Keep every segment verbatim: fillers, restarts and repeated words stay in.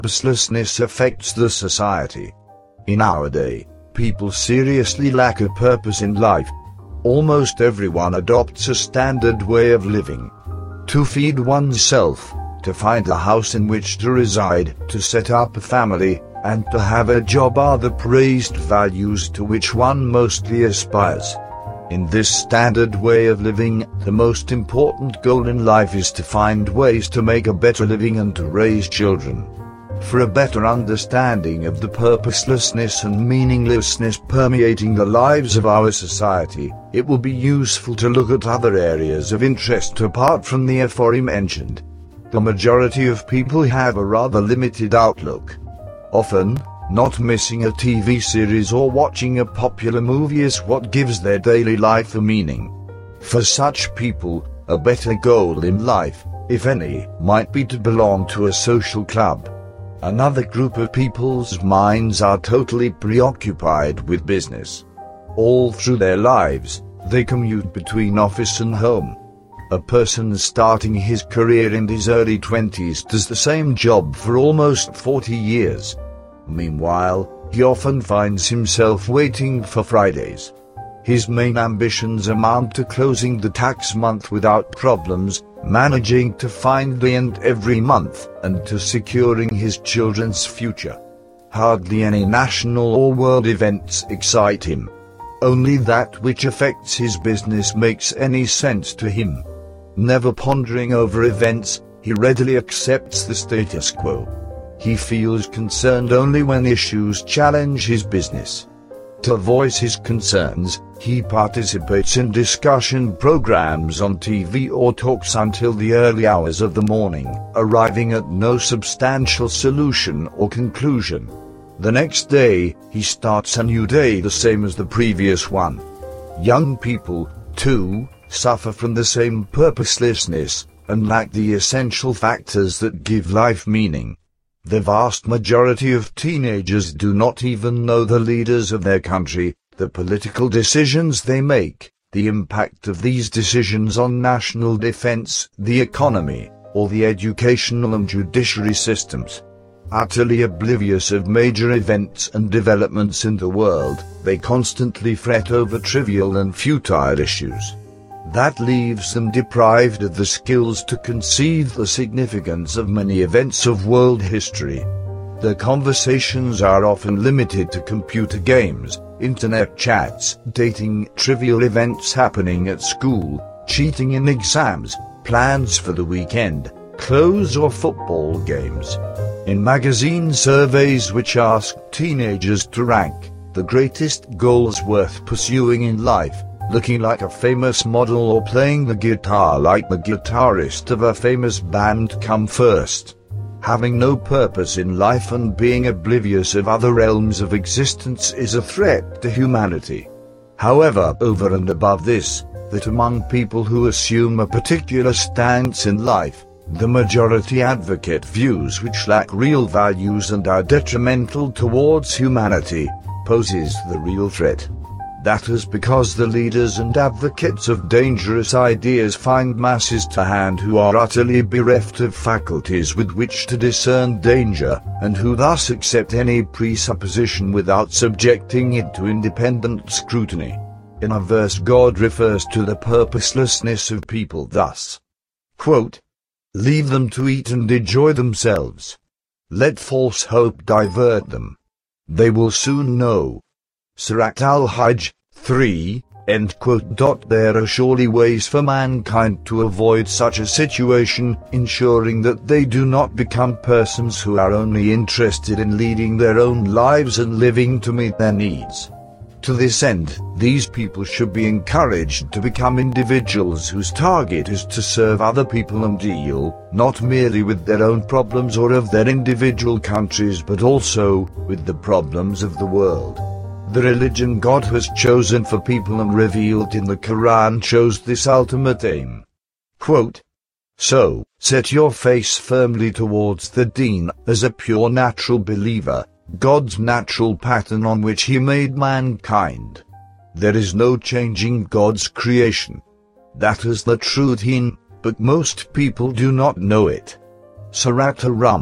purposelessness affects the society. In our day, people seriously lack a purpose in life. Almost everyone adopts a standard way of living. To feed oneself, to find a house in which to reside, to set up a family, and to have a job are the praised values to which one mostly aspires. In this standard way of living, the most important goal in life is to find ways to make a better living and to raise children. For a better understanding of the purposelessness and meaninglessness permeating the lives of our society, it will be useful to look at other areas of interest apart from the aforementioned. The majority of people have a rather limited outlook. Often, not missing a T V series or watching a popular movie is what gives their daily life a meaning. For such people, a better goal in life, if any, might be to belong to a social club. Another group of people's minds are totally preoccupied with business. All through their lives, they commute between office and home. A person starting his career in his early twenties does the same job for almost forty years. Meanwhile, he often finds himself waiting for Fridays. His main ambitions amount to closing the tax month without problems, managing to find the end every month, and to securing his children's future. Hardly any national or world events excite him. Only that which affects his business makes any sense to him. Never pondering over events, he readily accepts the status quo. He feels concerned only when issues challenge his business. To voice his concerns, he participates in discussion programs on T V or talks until the early hours of the morning, arriving at no substantial solution or conclusion. The next day, he starts a new day the same as the previous one. Young people, too, suffer from the same purposelessness, and lack the essential factors that give life meaning. The vast majority of teenagers do not even know the leaders of their country, the political decisions they make, the impact of these decisions on national defense, the economy, or the educational and judiciary systems. Utterly oblivious of major events and developments in the world, they constantly fret over trivial and futile issues. That leaves them deprived of the skills to conceive the significance of many events of world history. Their conversations are often limited to computer games, internet chats, dating, trivial events happening at school, cheating in exams, plans for the weekend, clothes or football games. In magazine surveys which ask teenagers to rank the greatest goals worth pursuing in life, looking like a famous model or playing the guitar like the guitarist of a famous band come first. Having no purpose in life and being oblivious of other realms of existence is a threat to humanity. However, over and above this, that among people who assume a particular stance in life, the majority advocate views which lack real values and are detrimental towards humanity, poses the real threat. That is because the leaders and advocates of dangerous ideas find masses to hand who are utterly bereft of faculties with which to discern danger, and who thus accept any presupposition without subjecting it to independent scrutiny. In a verse, God refers to the purposelessness of people thus, quote, "Leave them to eat and enjoy themselves. Let false hope divert them. They will soon know." Surat al-Hajj, three, end quote. There are surely ways for mankind to avoid such a situation, ensuring that they do not become persons who are only interested in leading their own lives and living to meet their needs. To this end, these people should be encouraged to become individuals whose target is to serve other people and deal, not merely with their own problems or of their individual countries but also with the problems of the world. The religion God has chosen for people and revealed in the Quran shows this ultimate aim. Quote, "So, set your face firmly towards the deen, as a pure natural believer, God's natural pattern on which He made mankind. There is no changing God's creation. That is the true deen, but most people do not know it." Surat Ar-Rum,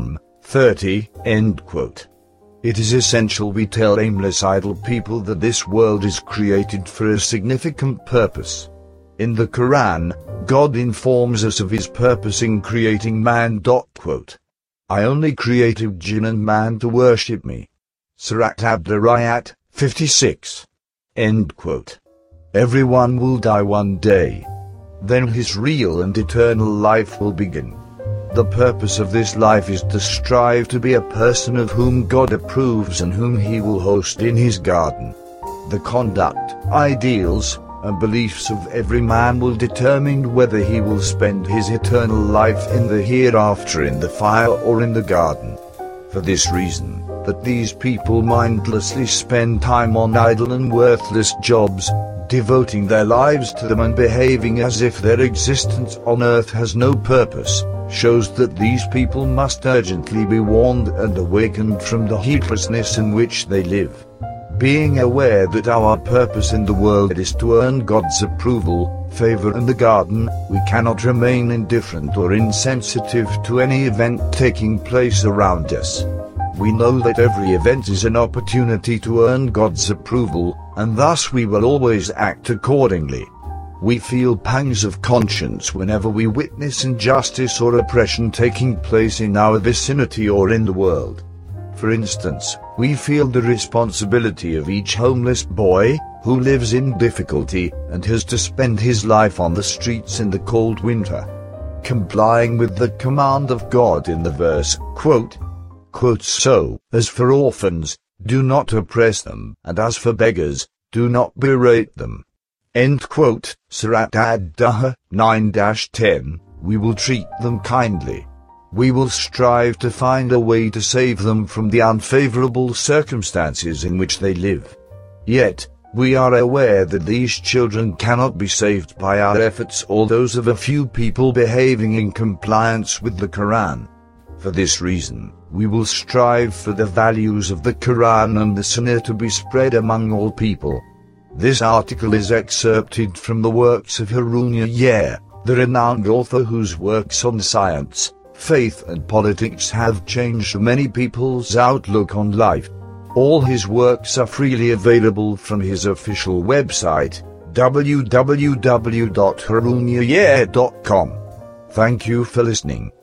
thirty, end quote. It is essential we tell aimless idle people that this world is created for a significant purpose. In the Quran, God informs us of his purpose in creating man. Quote, I only created jinn and man to worship me. Surat Ad-Dariyat, fifty-six. End quote. Everyone will die one day. Then his real and eternal life will begin. The purpose of this life is to strive to be a person of whom God approves and whom he will host in his garden. The conduct, ideals, and beliefs of every man will determine whether he will spend his eternal life in the hereafter in the fire or in the garden. For this reason, that these people mindlessly spend time on idle and worthless jobs, devoting their lives to them and behaving as if their existence on earth has no purpose, shows that these people must urgently be warned and awakened from the heedlessness in which they live. Being aware that our purpose in the world is to earn God's approval, favor and the garden, we cannot remain indifferent or insensitive to any event taking place around us. We know that every event is an opportunity to earn God's approval, and thus we will always act accordingly. We feel pangs of conscience whenever we witness injustice or oppression taking place in our vicinity or in the world. For instance, we feel the responsibility of each homeless boy, who lives in difficulty, and has to spend his life on the streets in the cold winter. Complying with the command of God in the verse, quote, quote, so, as for orphans, do not oppress them, and as for beggars, do not berate them. End quote. Surat Ad-Dahr, nine ten, we will treat them kindly. We will strive to find a way to save them from the unfavorable circumstances in which they live. Yet, we are aware that these children cannot be saved by our efforts or those of a few people behaving in compliance with the Quran. For this reason, we will strive for the values of the Quran and the Sunnah to be spread among all people. This article is excerpted from the works of Harun Yahya, the renowned author whose works on science, faith and politics have changed many people's outlook on life. All his works are freely available from his official website, w w w dot harun yahya dot com. Thank you for listening.